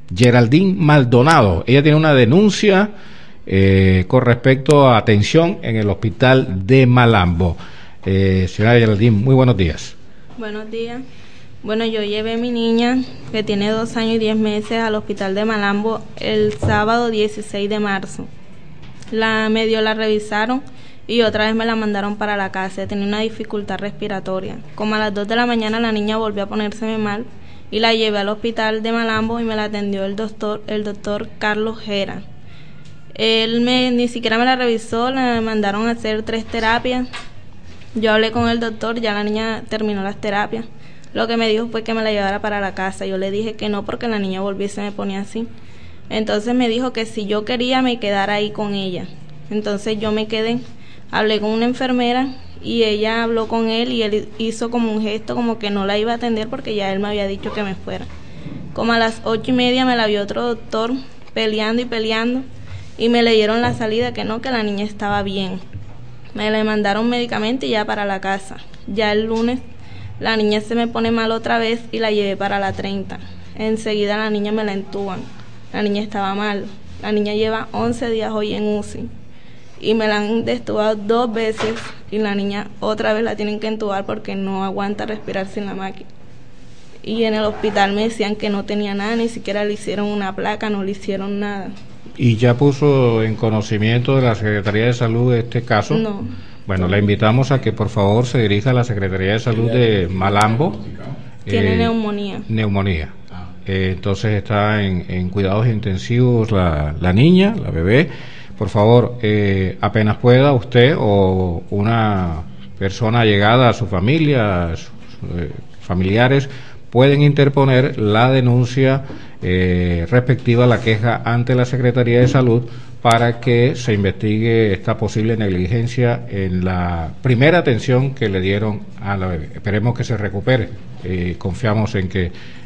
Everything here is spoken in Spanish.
Geraldine Maldonado. Ella tiene una denuncia con respecto a atención en el hospital de Malambo. Señora Geraldine, muy buenos días. Buenos días. Bueno, yo llevé a mi niña, que tiene 2 años y 10 meses, al hospital de Malambo el sábado 16 de marzo. Medio la revisaron y otra vez me la mandaron para la casa. Tenía una dificultad respiratoria. Como a las 2 de la mañana la niña volvió a ponérseme mal y la llevé al hospital de Malambo y me la atendió el doctor Carlos Gera. Él ni siquiera me la revisó, le mandaron a hacer 3 terapias. Yo hablé con el doctor, ya la niña terminó las terapias. Lo que me dijo fue que me la llevara para la casa. Yo le dije que no, porque la niña volvió y se me ponía así. Entonces me dijo que si yo quería me quedara ahí con ella. Entonces yo me quedé, hablé con una enfermera y ella habló con él y él hizo como un gesto como que no la iba a atender porque ya él me había dicho que me fuera. Como a las 8:30 me la vio otro doctor peleando y me le dieron la salida que no, que la niña estaba bien. Me le mandaron medicamento y ya para la casa. Ya el lunes la niña se me pone mal otra vez y la llevé para la 30. Enseguida la niña me la entuban. La niña estaba mal. La niña lleva 11 días hoy en UCI. Y me la han destubado 2 veces y la niña otra vez la tienen que entubar porque no aguanta respirar sin la máquina. Y en el hospital me decían que no tenía nada, ni siquiera le hicieron una placa, no le hicieron nada. ¿Y ya puso en conocimiento de la Secretaría de Salud este caso? No. Bueno, la invitamos a que por favor se dirija a la Secretaría de Salud de Malambo. Tiene neumonía. Neumonía. Entonces está en cuidados intensivos la niña, la bebé. Por favor, apenas pueda usted o una persona allegada a su familia, a sus familiares, pueden interponer la denuncia respectiva a la queja ante la Secretaría de Salud para que se investigue esta posible negligencia en la primera atención que le dieron a la bebé. Esperemos que se recupere. Confiamos en que